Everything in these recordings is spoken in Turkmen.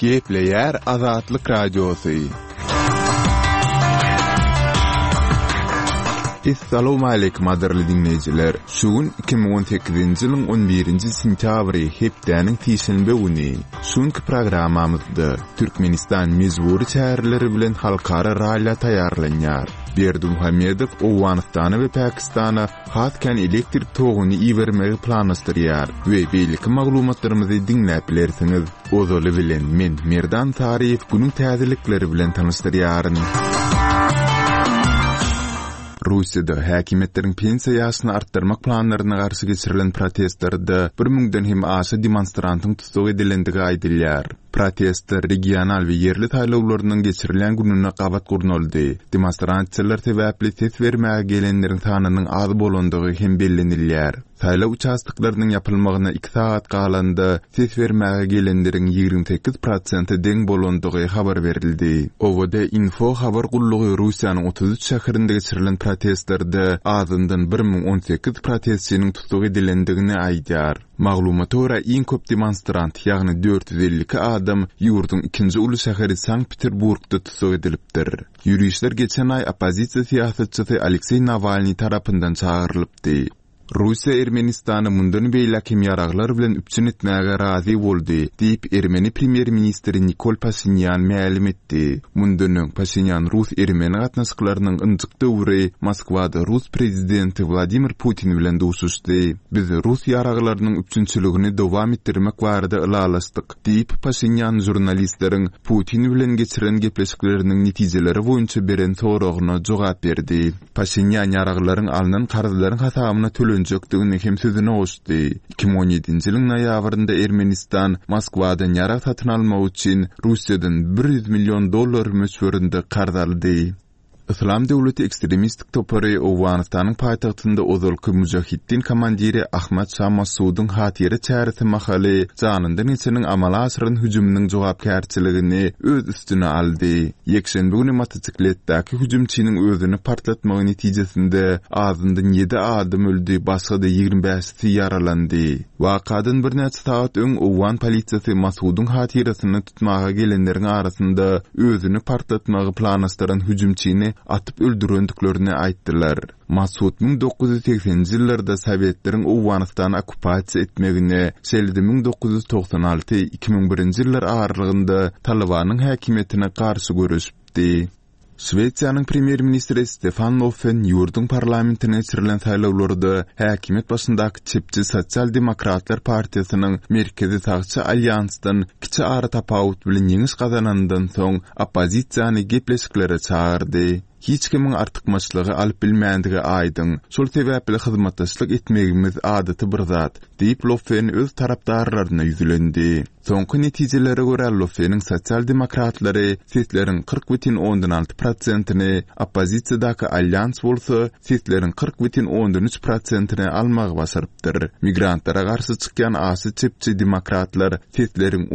Gepleyer Azatlyk Radiosu. Assalamu alaykum aderli dinleyijiler. Şuun 2018-nji ýylyň 11-nji sentýabry hepdeniň tiýşelbe güni. Şuňky programmamyzda Türkmenistan mezburi şäherleri bilen halkara raýla taýýarlanýar. Berdi Muhammedow Owganystana we Pakistana hatken elektrik toguny iýermegi planlastyrýar we beýleki maglumatlarymyzy dinläp bilersiňiz. Ozoly bilen men Merdan Taryýew günüň täzelikleri bilen tanystyryaryn. Russiýada häkimetleriň pensiýa ýaşyny artdyrmak planlaryna garşy geçirilen protestlarda 1000-den hem aşy demonstrantyň tutsak edilendigi aýdylýar. Protestler regional we yerli taýlawlarynyň geçirilen gününe gabat gurnaldy. Demonstrantçylar sebäpli ses bermäge gelenleriň sanynyň az bolandygy hem bellenilýär. Taýlaw uçastyklarynyň ýapylmagyna 2 saat galanda ses bermäge gelenleriň 28% deň bolandygy habar berildi. Owada info habar gullugy Russiýanyň 33 şäherinde geçirilen protestlarda azyndan 1018 protestçiniň tutsak edilendigini aýdýar. Maglumata görä iň köp demonstrant, ýagny 452 adam ýurduň ikinji uly şäheri Sankt-Peterburgda tutsak edilipdir. Ýürüýüşler geçen aý opozisiýa siýasatçysy Aleksey Navalny tarapyndan çağırlypdy. Russiýa Ermenistany mundan beýle kim ýaraglar bilen üpçün etmäge razy boldy, diýip Ermeni premier ministri Nikol Pashinyan ma'lum etdi. Mundan Pashinyan Rus Ermeni gatnaşyklarynyň ynjyk döwri Moskwada Rus prezidenti Vladimir Putin bilen duşuşdy. Biz Rus ýaraglarynyň üpçünçiligini dowam etdirmek barada ılalaşdyk, diýip Pashinyan jurnalistleriň Putin bilen geçiren gepleşikleriniň netijeleri boýunça beren soragyna jogap berdi. Pashinyan ýaraglaryň alynan karzylaryň hasabyna jökdigini hem sözüne oşdy. 2017-nji ýylyň noýabrynda Ermenistan Moskwadan ýarag satyn almak üçin Russiýadan $100 million möçberinde qarz aldy. Islam döwleti ekstremistik topary Owganystanyň paýtagtynda ozalky mujahidin komandiri Ahmad Şah Masudyň hatyry çäresi mahaly janyndan içiniň amala aşyryň hüjüminiň jogapkärçiligini öz üstüne aldy. Ýekşenbe güni motosikletdäki hüjümçiniň özüni partlatmagy netijesinde azyndan 7 adam öldü, başga da 25-si yaralandy. Wakadan bir näçe saat öň Owgan polisiýasy Masudyň hatyrysyny tutmaga gelenleriň arasynda özüni partlatmagy planlastyran hüjümçini atyp öldürendiklerini aýtdylar. Masud 1980-nji ýyllarda Sowetlerin Owganystany okupasiýa etmegine, şeýle 1996-2001-nji ýyllar aralygynda Talibanyň häkimetine garşy görüşipdi. Şweýsiýanyň premier ministri Stefan Löfven ýurduň parlamentine geçirilen saýlawlarda häkimet başyndaky çepçi Sosial Demokratlar partiýasynyň merkezi sagçy alýansdan kiçi ara tapawut bilen ýeňiş gazanandan soň opozisiýany gepleşiklere çağırdy. Hiç kimin artykmaçlygy alyp bilmändige aýdyn. Şol sebäpli hyzmatdaşlyk etmegimiz adaty bir zat, diýip Löfven öz tarapdarlaryna ýüzlendi. Soňky netijelere görä Löfveniň sosial demokratlary sesleriň 40,6%-ni, opozisiýadaky alýans bolsa sesleriň 40,3%-ni almagy başarypdyr. Migrantlara garşy çykýan asy çepçi demokratlar sesleriň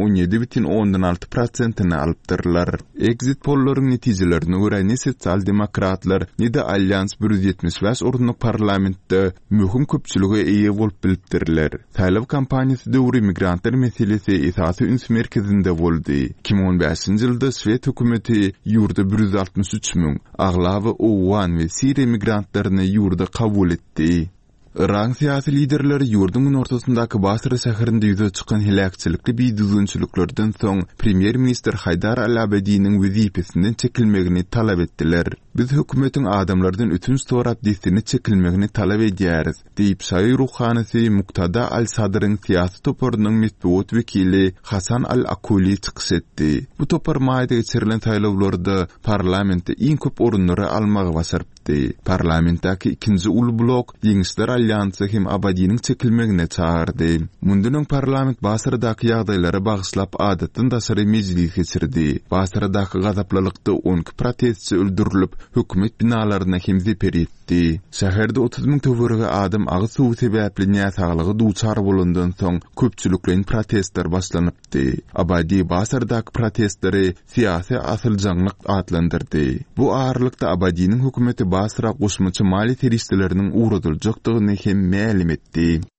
17,6%-ni alypdyrlar. Exit pollaryň netijelerine görä sosial demokratlar nide alýans 175 orunluk parlamentde möhüm köpçüligi eýe bolup bilipdirler. Taýlaw kampaniýasy döwri migrantlar meselesi esasy üns merkezinde boldy. 2015-nji ýylda Şwed hökümeti ýurda 163.000 aglawy Owgan we Siriýa migrantlaryny ýurda kabul etdi. Iran siyasi liderleri ýurduň ortasyndaky Basra şäherinde ýüze çykan helakçylikli biýdüzünçülüklerden soň premier minister Haydar al-Abadiýnyň wezipesinden çekilmegini talap etdiler. Biz hökümetiň adamlardan ötünç sorap destini çekilmegini talap edýäris, diýip Şaýy Ruhanysy Muktada al-Sadryň siyasi toparynyň metbuat wekili Hasan al-Akuli çykyş etdi. Bu topar maýda geçirilen saýlawlarda parlamentde iň köp orunlary almagy başarypdy. Parlamentdäki ikinji uly blok Ýeňişler Alýansy hem Abadiýnyň çekilmegine çağırdy. Mundan parlament Basradaky ýagdaýlara bagyşlap adatdan daşary mejlis geçirdi. Basradaky gazaplylykda 10 protestçi öldürilip, hökümet binalaryna hem zeper etdi. Şäherde 30.000 töwerege adam agy suw sebäpli näsaglygy duçar bolandan soň köpçüliklerin protestler başlanypdy. Abadi Basradaky protestleri siýasy asyljaňlyk adlandyrdy. Bu ağırlykda Abadiýnyň hökümeti Basra goşmaçy mali teristleriniň uğradyljakdygyny hem ma'lum etdi.